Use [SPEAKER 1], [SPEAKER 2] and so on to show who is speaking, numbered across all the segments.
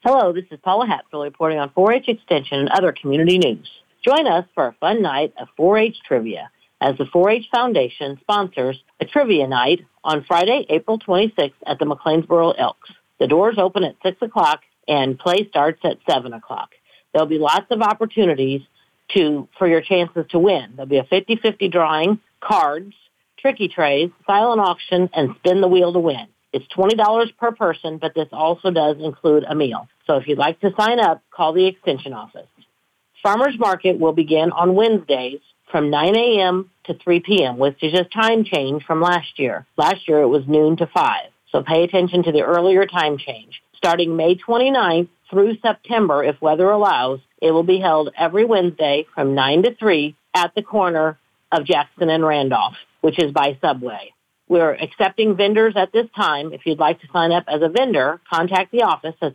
[SPEAKER 1] Hello, this is Paula Hatfield reporting on 4-H Extension and other community news. Join us for a fun night of 4-H trivia as the 4-H Foundation sponsors a trivia night on Friday, April 26th at the McLeansboro Elks. The doors open at 6 o'clock and play starts at 7 o'clock. There'll be lots of opportunities for your chances to win. There'll be a 50-50 drawing, cards, tricky trays, silent auction, and spin the wheel to win. It's $20 per person, but this also does include a meal. So if you'd like to sign up, call the Extension office. Farmers Market will begin on Wednesdays from 9 a.m. to 3 p.m., which is just time change from last year. Last year it was noon to 5, so pay attention to the earlier time change. Starting May 29th through September, if weather allows, it will be held every Wednesday from 9 to 3 at the corner of Jackson and Randolph, which is by Subway. We're accepting vendors at this time. If you'd like to sign up as a vendor, contact the office at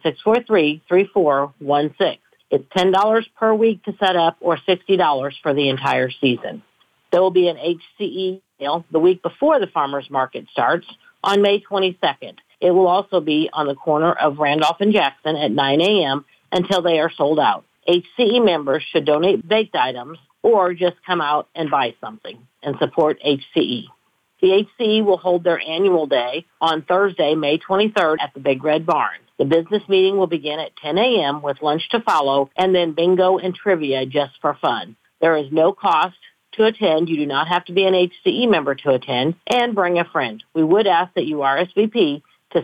[SPEAKER 1] 643-3416. It's $10 per week to set up or $60 for the entire season. There will be an HCE sale the week before the farmers market starts on May 22nd. It will also be on the corner of Randolph and Jackson at 9 a.m. until they are sold out. HCE members should donate baked items or just come out and buy something and support HCE. The HCE will hold their annual day on Thursday, May 23rd at the Big Red Barn. The business meeting will begin at 10 a.m. with lunch to follow and then bingo and trivia just for fun. There is no cost to attend. You do not have to be an HCE member to attend, and bring a friend. We would ask that you RSVP to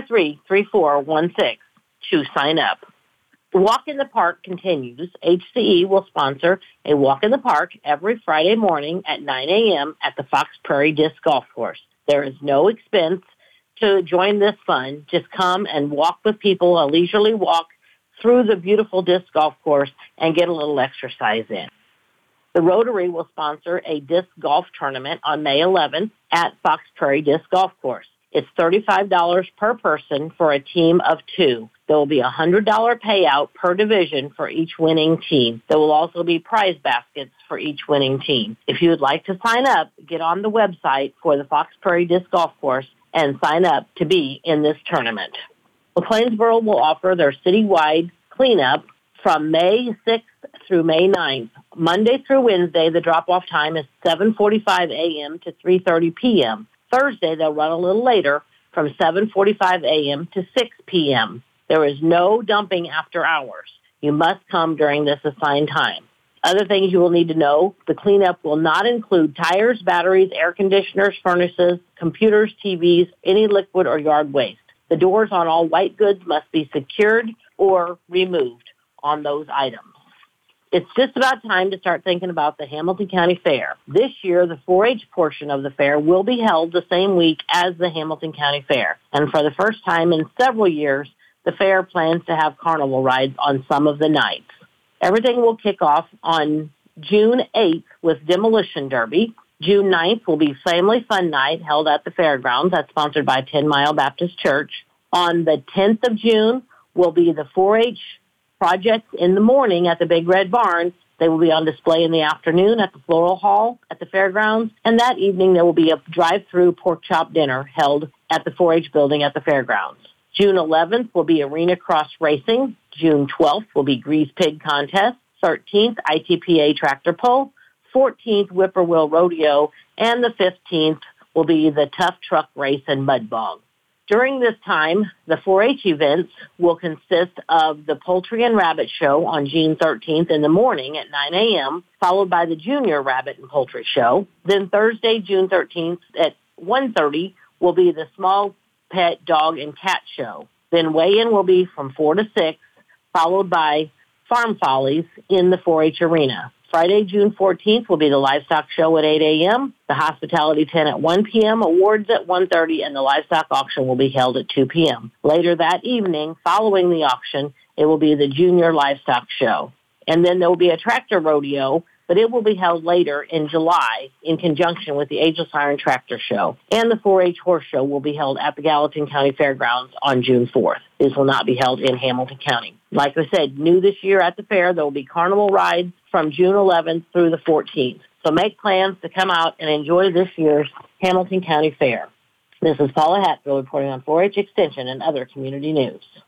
[SPEAKER 1] 643-3416 to sign up. The Walk in the Park continues. HCE will sponsor a Walk in the Park every Friday morning at 9 a.m. at the Fox Prairie Disc Golf Course. There is no expense to join this fun. Just come and walk with people, a leisurely walk through the beautiful disc golf course and get a little exercise in. The Rotary will sponsor a disc golf tournament on May 11th at Fox Prairie Disc Golf Course. It's $35 per person for a team of 2. There will be a $100 payout per division for each winning team. There will also be prize baskets for each winning team. If you would like to sign up, get on the website for the Fox Prairie Disc Golf Course and sign up to be in this tournament. McLeansboro will offer their citywide cleanup from May 6th through May 9th. Monday through Wednesday, the drop-off time is 7:45 a.m. to 3:30 p.m. Thursday, they'll run a little later from 7:45 a.m. to 6 p.m. There is no dumping after hours. You must come during this assigned time. Other things you will need to know, the cleanup will not include tires, batteries, air conditioners, furnaces, computers, TVs, any liquid or yard waste. The doors on all white goods must be secured or removed on those items. It's just about time to start thinking about the Hamilton County Fair. This year, the 4-H portion of the fair will be held the same week as the Hamilton County Fair. And for the first time in several years, the fair plans to have carnival rides on some of the nights. Everything will kick off on June 8th with Demolition Derby. June 9th will be Family Fun Night held at the fairgrounds. That's sponsored by 10 Mile Baptist Church. On the 10th of June will be the 4-H projects in the morning at the Big Red Barn. They will be on display in the afternoon at the Floral Hall at the fairgrounds. And that evening there will be a drive-through pork chop dinner held at the 4-H building at the fairgrounds. June 11th will be Arena Cross Racing. June 12th will be Grease Pig Contest. 13th, ITPA Tractor Pull. 14th, Whippoorwill Rodeo. And the 15th will be the Tough Truck Race and Mud Bog. During this time, the 4-H events will consist of the Poultry and Rabbit Show on June 13th in the morning at 9 a.m., followed by the Junior Rabbit and Poultry Show. Then Thursday, June 13th at 1:30 will be the Small Pet Dog and Cat Show. Then weigh-in will be from 4 to 6, followed by Farm Follies in the 4-H arena. Friday, June 14th will be the Livestock Show at 8 a.m., the Hospitality Tent at 1 p.m., awards at 1:30, and the Livestock Auction will be held at 2 p.m. Later that evening, following the auction, it will be the Junior Livestock Show. And then there will be a tractor rodeo, but it will be held later in July in conjunction with the Ageless Iron Tractor Show. And the 4-H Horse Show will be held at the Gallatin County Fairgrounds on June 4th. This will not be held in Hamilton County. Like I said, new this year at the fair, there will be carnival rides from June 11th through the 14th. So make plans to come out and enjoy this year's Hamilton County Fair. This is Paula Hatfield reporting on 4-H Extension and other community news.